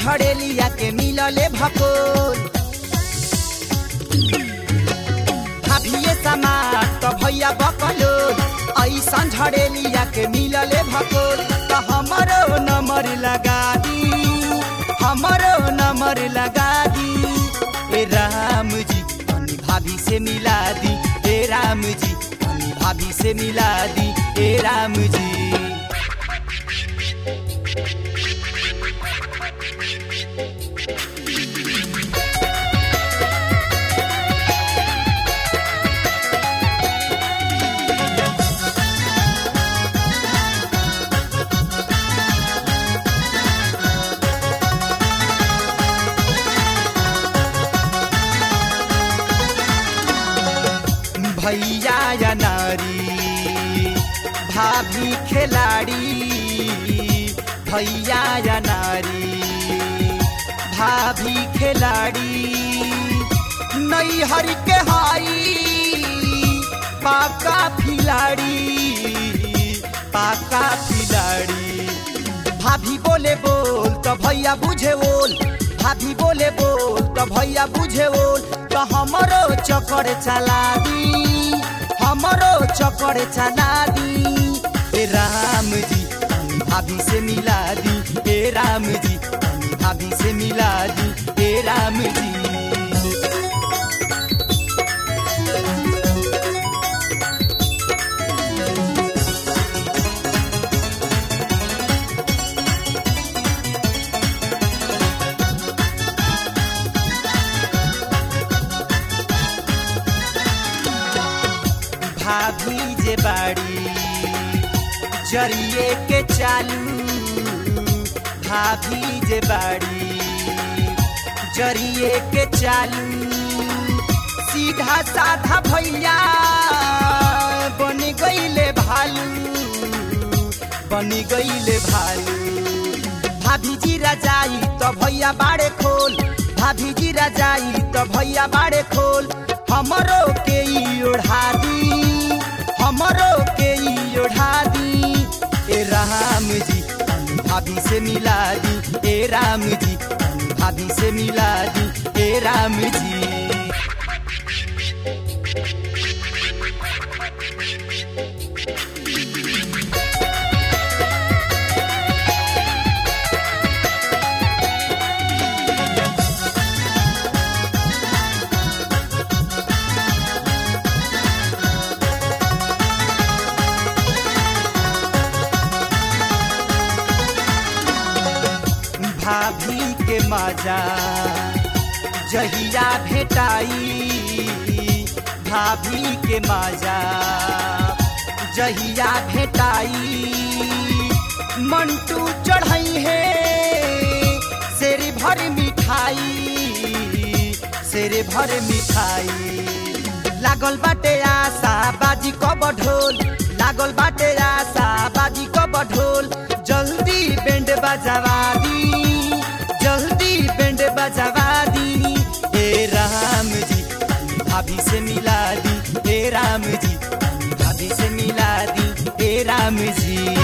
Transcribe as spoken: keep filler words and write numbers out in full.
झड़ेलिया के मिलले भकोल भाभिए समाज तो भैया बकलो ऐसन झड़ेलिया के मिलले भकोल तो हमरो नंबर लगा दी हमरो नंबर लगा दी ए राम जी तनी भाभी से मिला दी ए राम जी तनी भाभी से मिला दी ए राम जी भैया या नारी भाभी खिलाड़ी भैया या नारी भाभी खिलाड़ी नैहर के हाई पाका खिलाड़ी पाका खिलाड़ी भाभी बोले बोल तो भैया बुझे बोल भाभी बोले बोल तो भैया बुझे बोल तो हमरो चक्कर चला दी हमरो चक्कर चला दी ए राम जी तनी भाभी से मिला दी ए राम जी तनी भाभी से मिला दी ए राम जी भाभी जे बाड़ी जरिए के चालू भाभी जे बाड़ी जरिए के चालू सीधा साधा भैया बन गईले भालू बन गईले भालू भाभी जी राजाई तो भैया बाड़े खोल भाभी जी राजाई तो भैया बाड़े खोल हमरो के ओढ़ा दी हमरो के ओढ़ा दी ए राम जी तनी भाभी से मिला दी ए राम जी तनी भाभी से मिला दी ए राम जी भाभी के मजा जहिया भेटाई भाभी के मजा जहिया भेटाई मंटू चढ़ाई है शेर भर मिठाई शेर भर मिठाई लागल बाटे आशा बाजी कब ढोल लागल बाटे आशा बाजी कब ढोल जल्दी बैंड बजावा दी जल्दी बैंड बजावा दी ए राम जी तनी भाभी से मिला दी ए राम जी तनी भाभी से मिला दी ए राम जी